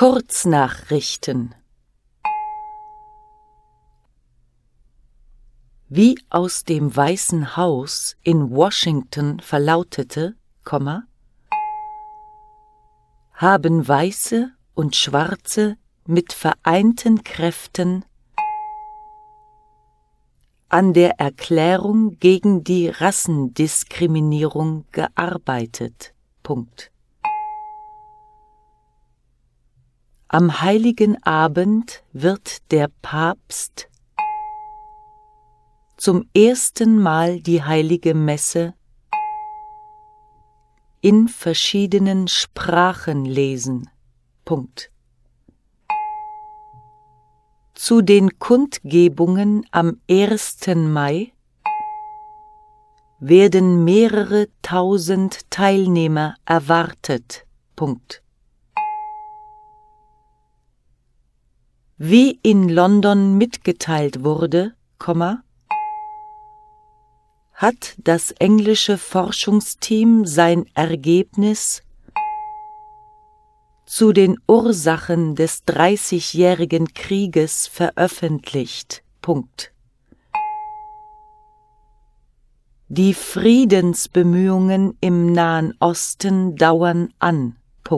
Kurznachrichten. Wie aus dem Weißen Haus in Washington verlautete, haben Weiße und Schwarze mit vereinten Kräften an der Erklärung gegen die Rassendiskriminierung gearbeitet. Am Heiligen Abend wird der Papst zum ersten Mal die Heilige Messe in verschiedenen Sprachen lesen. Zu den Kundgebungen am 1. Mai werden mehrere tausend Teilnehmer erwartet. Wie in London mitgeteilt wurde, hat das englische Forschungsteam sein Ergebnis zu den Ursachen des Dreißigjährigen Krieges veröffentlicht. Die Friedensbemühungen im Nahen Osten dauern an.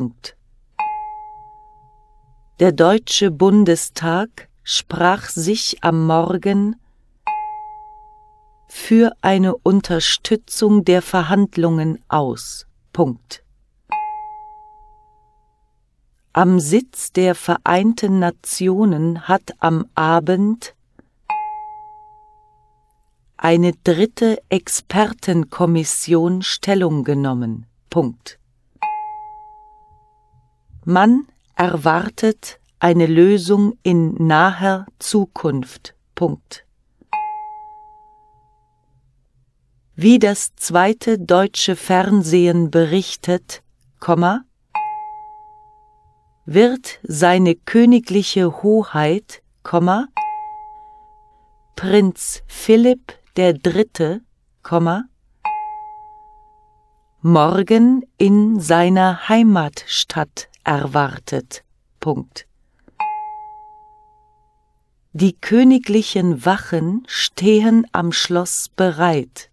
Der Deutsche Bundestag sprach sich am Morgen für eine Unterstützung der Verhandlungen aus. Am Sitz der Vereinten Nationen hat am Abend eine dritte Expertenkommission Stellung genommen. Man erwartet eine Lösung in naher Zukunft. Wie das zweite deutsche Fernsehen berichtet, wird seine königliche Hoheit, Prinz Philipp III., morgen in seiner Heimatstadt erwartet. Die königlichen Wachen stehen am Schloss bereit.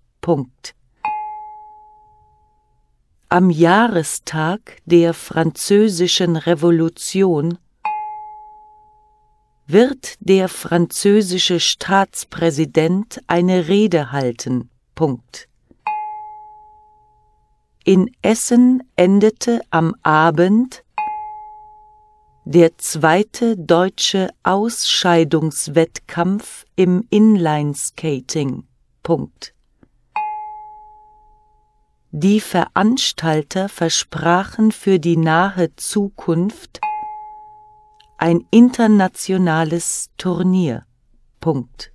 Am Jahrestag der Französischen Revolution wird der französische Staatspräsident eine Rede halten. In Essen endete am Abend der zweite deutsche Ausscheidungswettkampf im Inlineskating. Die Veranstalter versprachen für die nahe Zukunft ein internationales Turnier.